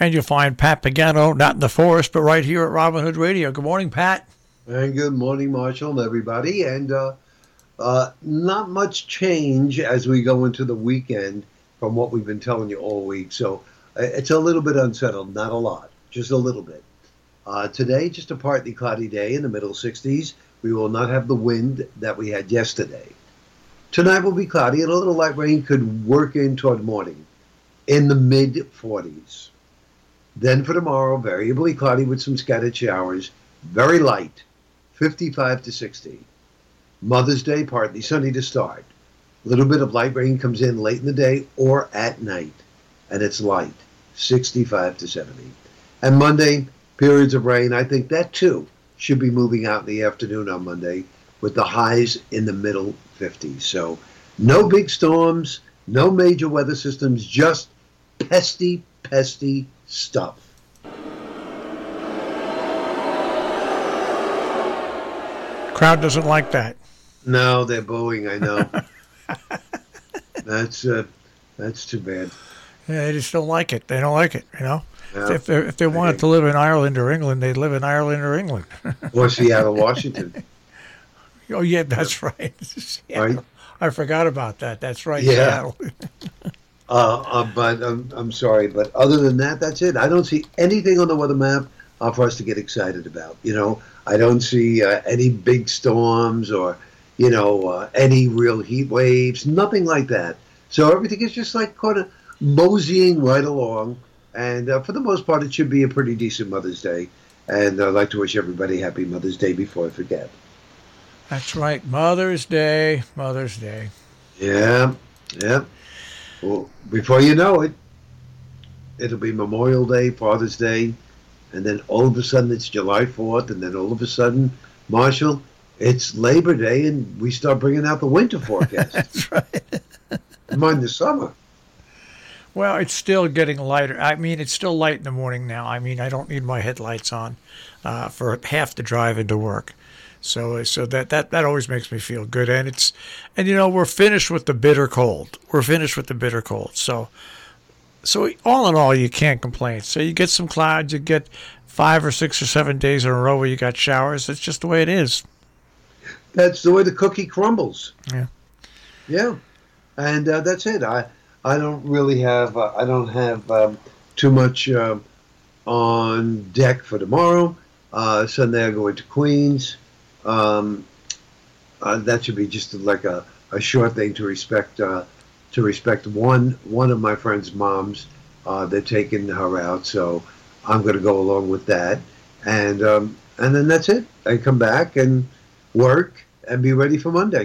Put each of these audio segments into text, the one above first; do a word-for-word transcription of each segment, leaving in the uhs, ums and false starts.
And you'll find Pat Pagano, not in the forest, but right here at Robin Hood Radio. Good morning, Pat. And good morning, Marshall, and everybody. And uh, uh, not much change as we go into the weekend from what we've been telling you all week. So uh, it's a little bit unsettled, not a lot, just a little bit. Uh, today, just a partly cloudy day in the middle sixties. We will not have the wind that we had yesterday. Tonight will be cloudy, and a little light rain could work in toward morning in the mid forties. Then for tomorrow, variably cloudy with some scattered showers, very light, fifty-five to sixty. Mother's Day, partly sunny to start. A little bit of light rain comes in late in the day or at night, and it's light, sixty-five to seventy. And Monday, periods of rain. I think that, too, should be moving out in the afternoon on Monday with the highs in the middle fifties. So no big storms, no major weather systems, just pesty, pesty stuff. Crowd doesn't like that. No, they're booing, I know. that's uh, that's too bad. Yeah, they just don't like it. They don't like it, you know. Yeah. If they if they wanted to live in Ireland or England, they'd live in Ireland or England. Or Seattle, Washington. Oh yeah, that's right. Right. I forgot about that. That's right. Yeah. Seattle. uh, uh, but um, I'm sorry, but other than that, that's it. I don't see anything on the weather map uh, for us to get excited about. You know, I don't see uh, any big storms or you know uh, any real heat waves. Nothing like that. So everything is just like kind of moseying right along. And uh, for the most part, it should be a pretty decent Mother's Day. And I'd like to wish everybody happy Mother's Day before I forget. That's right. Mother's Day. Mother's Day. Yeah. Yeah. Well, before you know it, it'll be Memorial Day, Father's Day. And then all of a sudden it's July fourth. And then all of a sudden, Marshall, it's Labor Day. And we start bringing out the winter forecast. That's right. Mind the summer. Well, it's still getting lighter. I mean, it's still light in the morning now. I mean, I don't need my headlights on uh, for half the drive into work. So so that, that, that always makes me feel good. And, it's and you know, we're finished with the bitter cold. We're finished with the bitter cold. So, so all in all, you can't complain. So you get some clouds. You get five or six or seven days in a row where you got showers. It's just the way it is. That's the way the cookie crumbles. Yeah. Yeah. And uh, that's it. I... I don't really have, uh, I don't have um, too much uh, on deck for tomorrow. Uh, Sunday I go into Queens. Um, uh, that should be just like a, a short thing to respect, uh, to respect one, one of my friend's moms. Uh, they're taking her out, so I'm going to go along with that. And, um, and then that's it. I come back and work and be ready for Monday.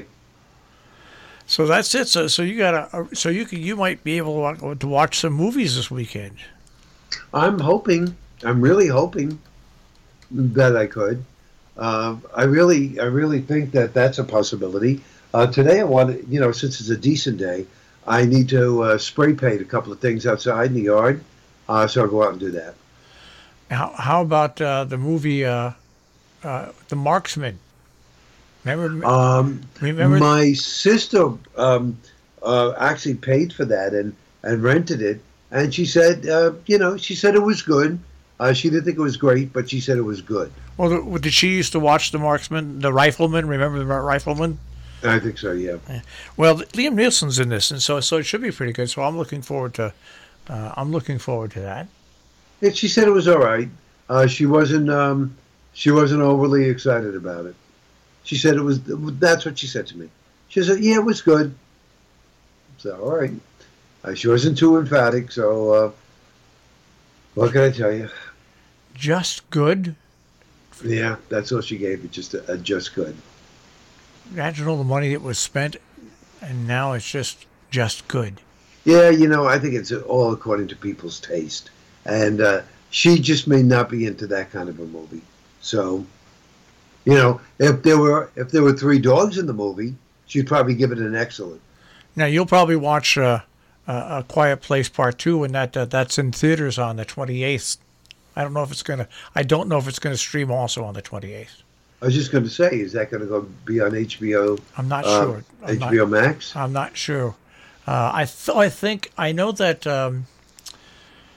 So that's it. So so you got to so you can you might be able to watch, to watch some movies this weekend. I'm hoping. I'm really hoping that I could. Uh, I really I really think that that's a possibility. Uh, today I want you know since it's a decent day, I need to uh, spray paint a couple of things outside in the yard. Uh, so I'll go out and do that. How how about uh, the movie uh, uh, The Marksman? Remember, um, remember my sister um, uh, actually paid for that and, and rented it, and she said, uh, you know, she said it was good. Uh, she didn't think it was great, but she said it was good. Well, the, did she used to watch The Marksman, The Rifleman? Remember The Rifleman? I think so, yeah. yeah. Well, Liam Nielsen's in this, and so so it should be pretty good. So I'm looking forward to, uh, I'm looking forward to that. Yeah, she said it was all right. Uh, she wasn't, um, she wasn't overly excited about it. She said it was, that's what she said to me. She said, yeah, it was good. So, all right. Uh, she wasn't too emphatic, so uh, what can I tell you? Just good? Yeah, that's all she gave me, just a, a just good. Imagine all the money that was spent, and now it's just just good. Yeah, you know, I think it's all according to people's taste. And uh, she just may not be into that kind of a movie. So... You know, if there were if there were three dogs in the movie, she'd probably give it an excellent. Now you'll probably watch uh, uh, A Quiet Place Part Two, and that uh, that's in theaters on the twenty-eighth. I don't know if it's gonna. I don't know if it's gonna stream also on the twenty-eighth. I was just going to say, is that going to go be on H B O? I'm not uh, sure. I'm H B O not, Max. I'm not sure. Uh, I th- I think I know that. Um,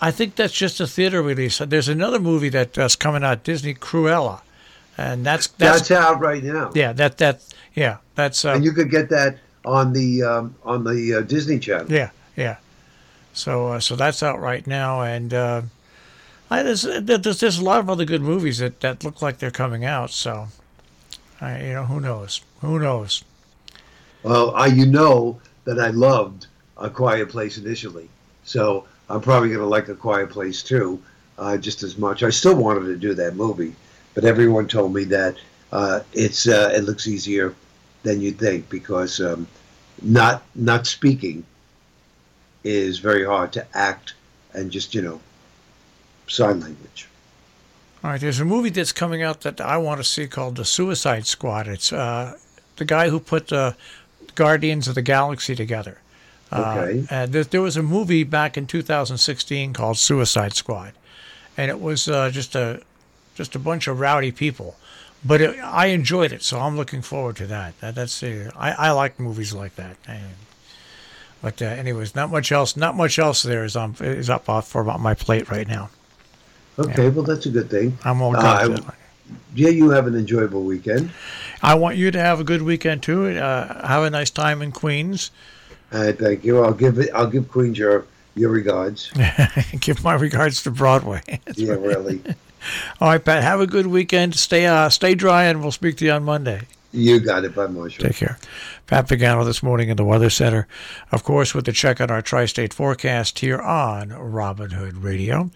I think that's just a theater release. There's another movie that, that's coming out, Disney Cruella, and that's that's, That's out right now. yeah, that that yeah, that's uh, And you could get that on the um, on the uh, Disney Channel. yeah, yeah. So uh, so that's out right now, and uh, I, there's, there's there's a lot of other good movies that, that look like they're coming out. So I, you know, who knows? Who knows? Well, I you know that I loved A Quiet Place initially, so I'm probably going to like A Quiet Place too, uh, just as much. I still wanted to do that movie, but everyone told me that uh, it's uh, it looks easier than you'd think because um, not not speaking is very hard to act and just you know sign language. All right, there's a movie that's coming out that I want to see called The Suicide Squad. It's uh, the guy who put uh, Guardians of the Galaxy together. Okay. Uh, and there, there was a movie back in two thousand sixteen called Suicide Squad, and it was uh, just a just a bunch of rowdy people. But it, I enjoyed it, so I'm looking forward to that. that that's uh, I, I like movies like that. And, but uh, anyways, not much else. Not much else there is on is up off for about my plate right now. Okay, well that's a good thing. I'm all Uh, good. Yeah, you have an enjoyable weekend. I want you to have a good weekend too. Uh, have a nice time in Queens. Uh, thank you. I'll give it. I'll give Queens your your regards. Give my regards to Broadway. Yeah, really. All right, Pat. Have a good weekend. Stay uh, stay dry, and we'll speak to you on Monday. You got it. Bye, Marshall. Take care. Pat Pagano this morning in the Weather Center. Of course, with the check on our tri-state forecast here on Robin Hood Radio.